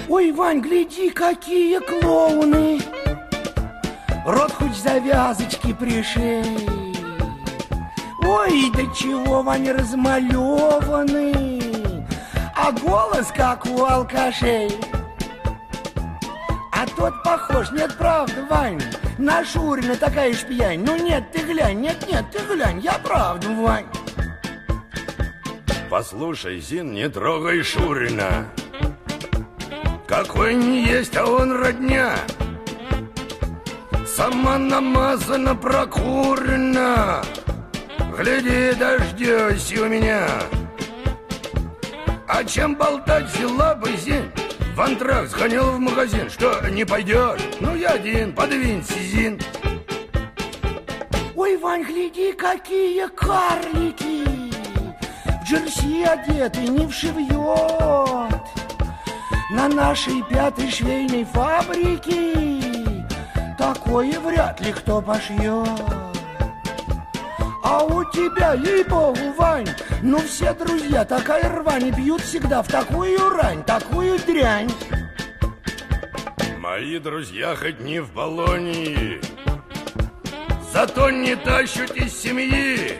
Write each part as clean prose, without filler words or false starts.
Ой, Вань, гляди, какие клоуны! Рот хоть завязочки пришей. Ой, да чего, Вань, размалеваны, а голос как у алкашей. А тот похож, нет, правда, Вань, на Шурина такая ж пьянь. Ну нет, ты глянь, нет, ты глянь, я правда, Вань. Послушай, Зин, не трогай Шурина. Какой не есть, а он родня. Сама намазана, прокурена. Гляди, дождёсь у меня. А чем болтать, взяла бы, Зин? В антракт сгонял в магазин. Что, не пойдешь? Ну, я один, подвинься, Зин. Ой, Вань, гляди, какие карлики! В джерси одеты, не вшивьет. На нашей пятой швейной фабрике такое вряд ли кто пошьет. А у тебя, ей-богу, Вань, ну все друзья такая рвань, и бьют всегда в такую рань, такую дрянь. Мои друзья хоть не в Болонии, зато не тащут из семьи,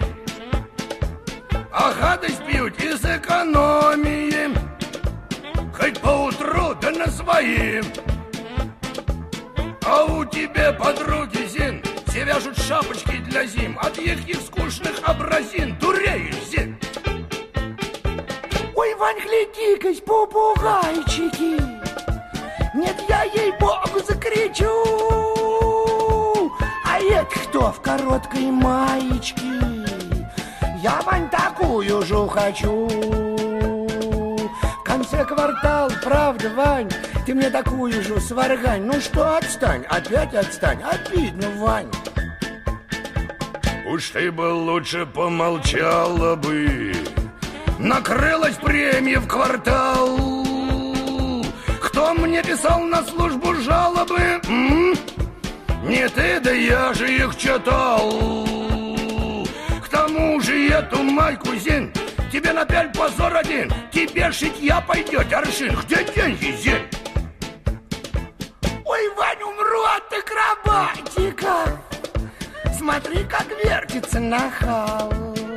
а гадость пьют из экономии, хоть поутру, да на своим. А у тебя, подруги, Зин, все вяжут шапочки для зим от их скучных образин. Дуреешь, Зин. Ой, Вань, гляди-ка, попугайчики. Нет, я ей-богу закричу. А это кто в короткой маечке? Я, Вань, такую же хочу. В конце квартала, правда, Вань, ты мне такую же сваргань. Ну что, отстань, опять отстань. Обидно, Вань. Уж ты бы лучше помолчала бы. Накрылась премия в квартал. Кто мне писал на службу жалобы? Не ты, да я же их читал. К тому же эту майку, Зин, тебе напяль позор один. Тебе шитья пойдет аршин. Где деньги, Зин? Ой, Вань, умру от акробатика. Смотри, как вертится нахал.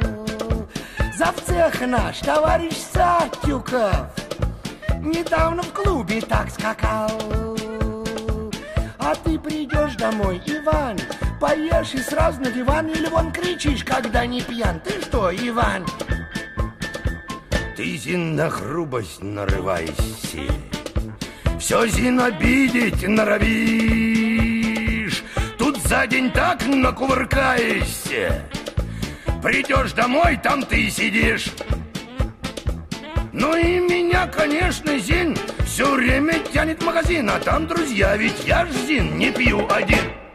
Завцех наш товарищ Сатюков недавно в клубе так скакал. А ты придешь домой, Иван, поешь и сразу на диван, или вон кричишь, когда не пьян. Ты что, Иван? Ты, Зин, на грубость нарывайся. Все, Зин, обидеть норовишь. Тут за день так накувыркаешься. Придешь домой, там ты сидишь. Ну и меня, конечно, Зин, все время тянет в магазин. А там друзья, ведь я ж, Зин, не пью один.